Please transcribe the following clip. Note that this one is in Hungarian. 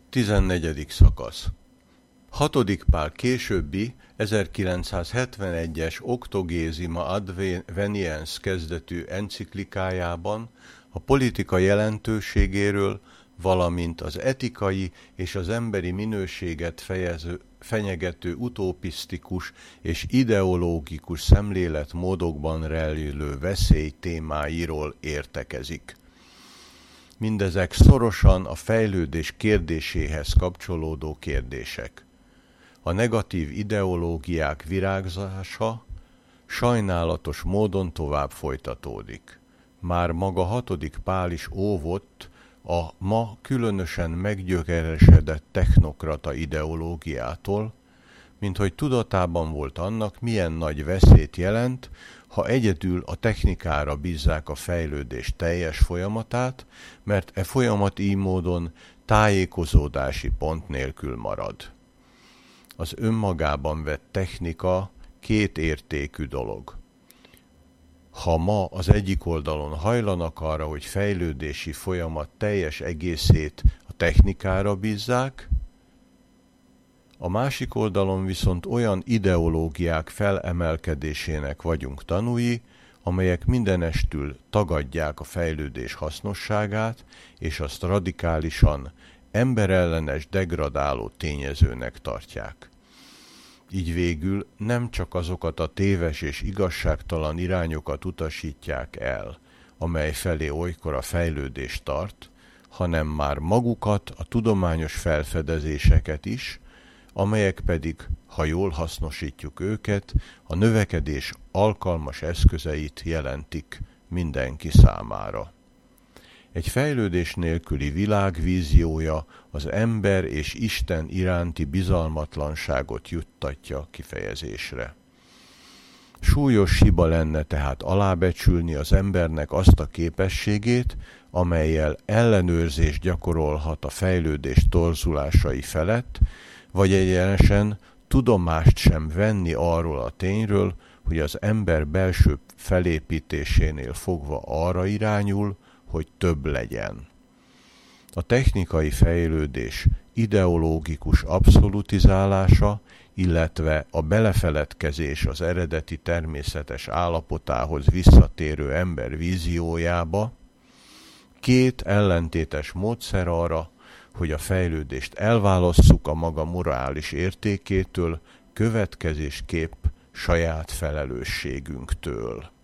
14. szakasz. 6. Pál későbbi 1971-es Octogésima Adveniens kezdetű enciklikájában a politika jelentőségéről, valamint az etikai és az emberi minőséget fenyegető utopisztikus és ideológikus szemléletmódokban rejlő veszély témáiról értekezik. Mindezek szorosan a fejlődés kérdéséhez kapcsolódó kérdések. A negatív ideológiák virágzása sajnálatos módon tovább folytatódik. Már maga 6. Pál is óvott a ma különösen meggyökeresedett technokrata ideológiától, minthogy tudatában volt annak, milyen nagy veszélyt jelent, ha egyedül a technikára bízzák a fejlődés teljes folyamatát, mert e folyamat így módon tájékozódási pont nélkül marad. Az önmagában vett technika két értékű dolog. Ha ma az egyik oldalon hajlanak arra, hogy fejlődési folyamat teljes egészét a technikára bízzák, a másik oldalon viszont olyan ideológiák felemelkedésének vagyunk tanúi, amelyek mindenestül tagadják a fejlődés hasznosságát, és azt radikálisan emberellenes, degradáló tényezőnek tartják. Így végül nem csak azokat a téves és igazságtalan irányokat utasítják el, amely felé olykor a fejlődés tart, hanem már magukat, a tudományos felfedezéseket is, amelyek pedig, ha jól hasznosítjuk őket, a növekedés alkalmas eszközeit jelentik mindenki számára. Egy fejlődés nélküli világ víziója az ember és Isten iránti bizalmatlanságot juttatja kifejezésre. Súlyos hiba lenne tehát alábecsülni az embernek azt a képességét, amellyel ellenőrzést gyakorolhat a fejlődés torzulásai felett, vagy egyenesen tudomást sem venni arról a tényről, hogy az ember belső felépítésénél fogva arra irányul, hogy több legyen. A technikai fejlődés ideológikus abszolutizálása, illetve a belefeledkezés az eredeti természetes állapotához visszatérő ember víziójába két ellentétes módszer arra, hogy a fejlődést elválasszuk a maga morális értékétől, következésképp saját felelősségünktől.